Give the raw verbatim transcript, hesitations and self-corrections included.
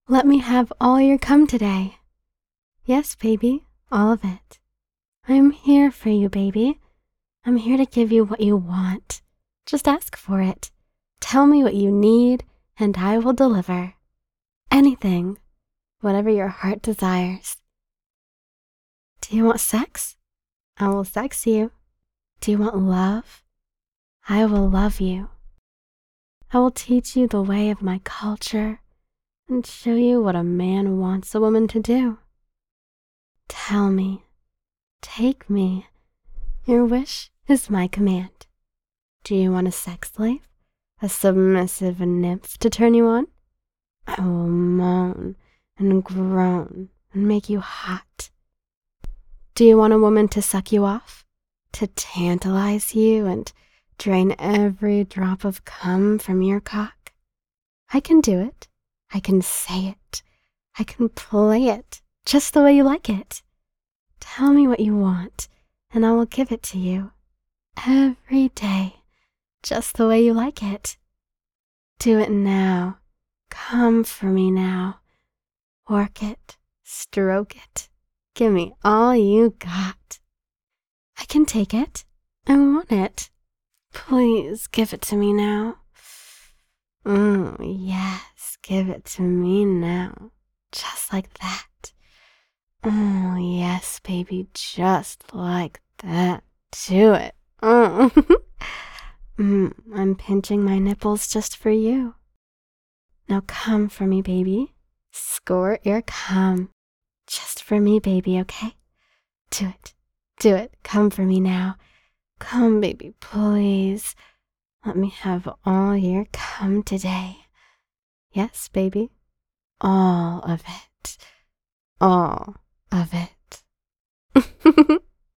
Let me have all your cum today. Yes, baby, all of it. I'm here for you, baby. I'm here to give you what you want. Just ask for it. Tell me what you need, and I will deliver. Anything, whatever your heart desires. Do you want sex? I will sex you. Do you want love? I will love you. I will teach you the way of my culture and show you what a man wants a woman to do. Tell me, take me. Your wish is my command. Do you want a sex slave, a submissive nymph to turn you on? I will moan and groan and make you hot. Do you want a woman to suck you off, to tantalize you and drain every drop of cum from your cock? I can do it. I can say it. I can play it just the way you like it. Tell me what you want, and I will give it to you every day, just the way you like it. Do it now. Come for me now. Work it. Stroke it. Give me all you got. I can take it. I want it. Please give it to me now. Oh, yes, give it to me now. Just like that. Oh, yes, baby, just like that. Do it. Oh. mm, I'm pinching my nipples just for you. Now come for me, baby. Squirt your cum. Just for me, baby, okay? Do it. Do it. Come for me now. Come, baby, please. Let me have all your cum today. Yes, baby, all of it.